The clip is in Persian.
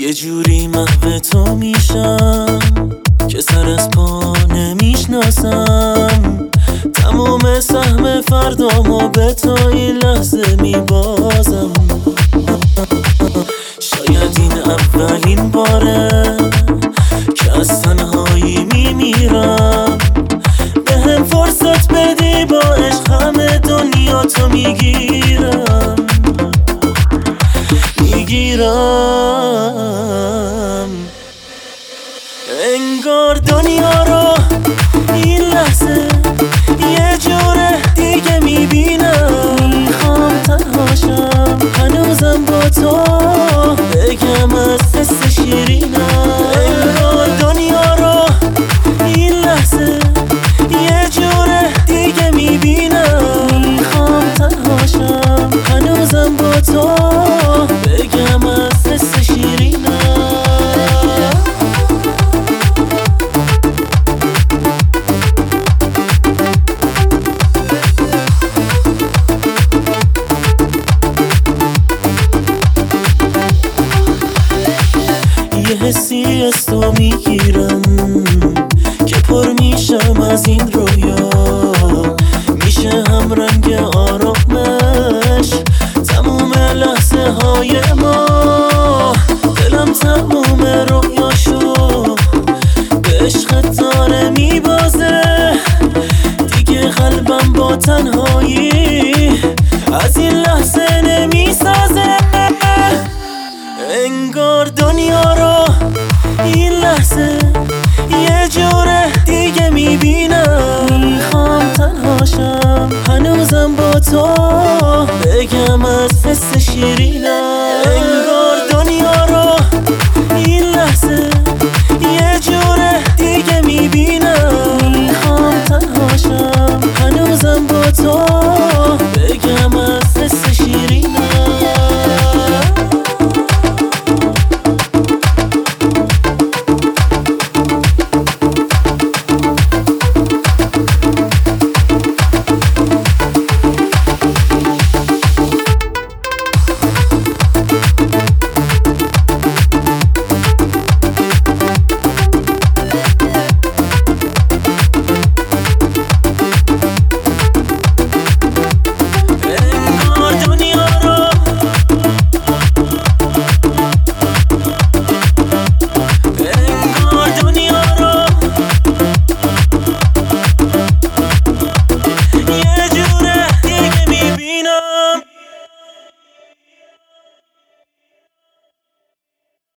یه جوری محو تو میشم که سر از پا نمیشناسم. تمام سهم فردامو به تو این لحظه میبازم. شاید این اولین باره که از تنهایی میمیرم. به هم فرصت بدی با عشق همه دنیا تو میگیرم. انگار دنیا رو این لحظه یه جوره دیگه میبینم. میخوام تنهاشم هنوزم با تو بگم از حس شیرینم. انگار دنیا رو این لحظه یه جوره دیگه میبینم. میخوام تنهاشم هنوزم با تو بگم از حس شیرینم. یه حسی از تو میگیرم که پر میشم از این رویا. میشه هم رنگ آرامش تموم لحظه های ما. دلم تموم رویاشو به عشقت داره میبازه. دیگه قلبم با تنهایی از این لحظه نمیسازه. انگار دنیا رو این لحظه یه جوره دیگه میبینم. میخوام تنهاشم هنوزم با تو بگم از حس شیرینم. انگار دنیا رو این لحظه یه جوره دیگه میبینم. میخوام تنهاشم هنوزم با تو